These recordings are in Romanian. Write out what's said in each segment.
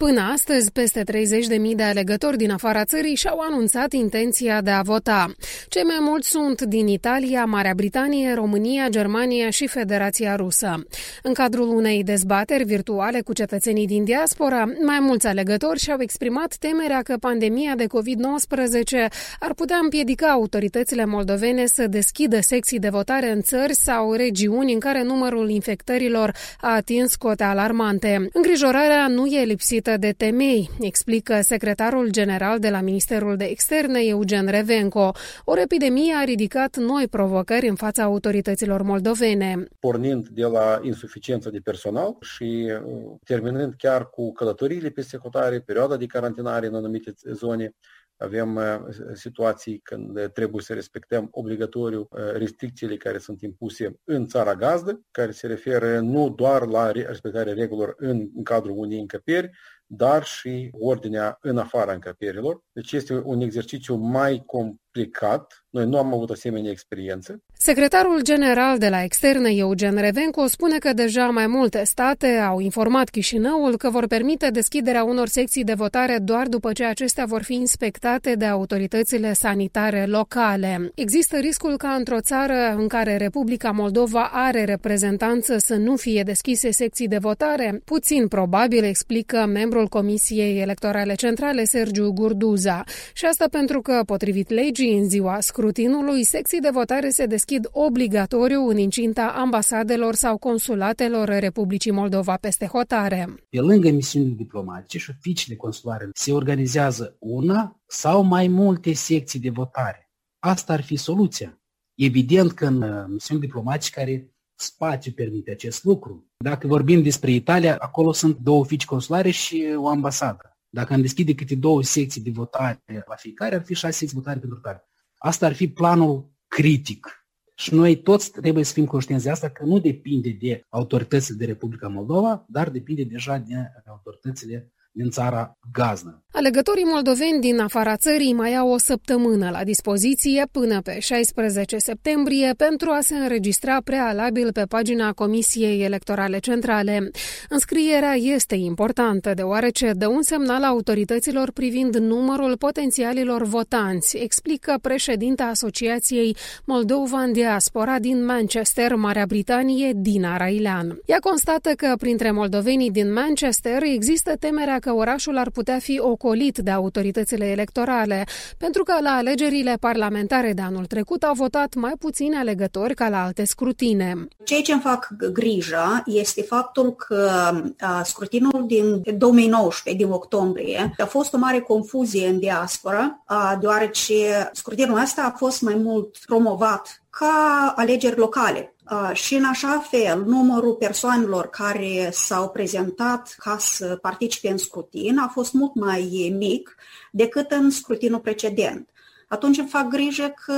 Până astăzi, peste 30.000 de alegători din afara țării și-au anunțat intenția de a vota. Cei mai mulți sunt din Italia, Marea Britanie, România, Germania și Federația Rusă. În cadrul unei dezbateri virtuale cu cetățenii din diaspora, mai mulți alegători și-au exprimat temerea că pandemia de COVID-19 ar putea împiedica autoritățile moldovene să deschidă secții de votare în țări sau regiuni în care numărul infectărilor a atins cote alarmante. Îngrijorarea nu e lipsită de temei, explică secretarul general de la Ministerul de Externe, Eugen Revenco. O epidemie a ridicat noi provocări în fața autorităților moldovene. Pornind de la insuficiență de personal și terminând chiar cu călătoriile peste hotare, perioada de carantinare în anumite zone, avem situații când trebuie să respectăm obligatoriu restricțiile care sunt impuse în țara gazdă, care se referă nu doar la respectarea regulilor în cadrul unei încăperi, dar și ordinea în afara încăperilor. Deci este un exercițiu mai complicat. Noi nu am avut asemenea experiență. Secretarul general de la Externe, Eugen Revenco, spune că deja mai multe state au informat Chișinăul că vor permite deschiderea unor secții de votare doar după ce acestea vor fi inspectate de autoritățile sanitare locale. Există riscul ca într-o țară în care Republica Moldova are reprezentanță să nu fie deschise secții de votare? Puțin probabil, explică membrul Comisiei Electorale Centrale, Sergiu Gurduza. Și asta pentru că, potrivit legii, în ziua scrutinului, secții de votare se deschid obligatoriu în incinta ambasadelor sau consulatelor Republicii Moldova peste hotare. Pe lângă misiunile diplomatice și oficiile consulare se organizează una sau mai multe secții de votare. Asta ar fi soluția. Evident că în misiuni diplomatice care spațiu permite acest lucru. Dacă vorbim despre Italia, acolo sunt 2 oficii consulare și o ambasadă. Dacă am deschide câte 2 secții de votare la fiecare, ar fi 6 secții de votare pentru tare. Asta ar fi planul critic. Și noi toți trebuie să fim conștienți de asta, că nu depinde de autoritățile de Republica Moldova, dar depinde deja de autoritățile din țara gazdă. Alegătorii moldoveni din afara țării mai au o săptămână la dispoziție până pe 16 septembrie pentru a se înregistra prealabil pe pagina Comisiei Electorale Centrale. Înscrierea este importantă deoarece dă un semnal autorităților privind numărul potențialilor votanți, explică președinta Asociației Moldova în Diaspora din Manchester, Marea Britanie, Dina Railean. Ea constată că printre moldovenii din Manchester există temerea că orașul ar putea fi ocolit de autoritățile electorale, pentru că la alegerile parlamentare de anul trecut au votat mai puțini alegători ca la alte scrutine. Ceea ce îmi fac grijă este faptul că scrutinul din 2019, din octombrie, a fost o mare confuzie în diaspora, deoarece scrutinul ăsta a fost mai mult promovat ca alegeri locale. Și în așa fel, numărul persoanelor care s-au prezentat ca să participe în scrutin a fost mult mai mic decât în scrutinul precedent. Atunci îmi fac grijă că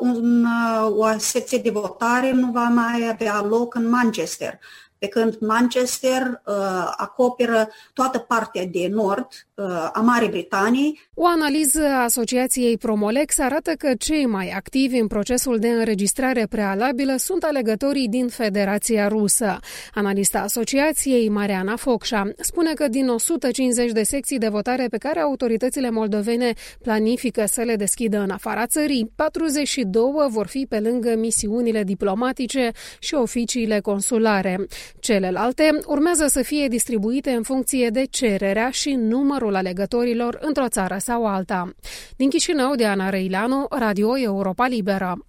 o secție de votare nu va mai avea loc în Manchester, pe când Manchester acoperă toată partea de nord a Marii Britanii. O analiză a Asociației Promolex arată că cei mai activi în procesul de înregistrare prealabilă sunt alegătorii din Federația Rusă. Analista asociației, Mariana Focșa, spune că din 150 de secții de votare pe care autoritățile moldovene planifică să le deschidă în afara țării, 42 vor fi pe lângă misiunile diplomatice și oficiile consulare. Celelalte urmează să fie distribuite în funcție de cererea și numărul alegătorilor într-o țară sau alta. Din Chișinău, Diana Răileanu, Radio Europa Liberă.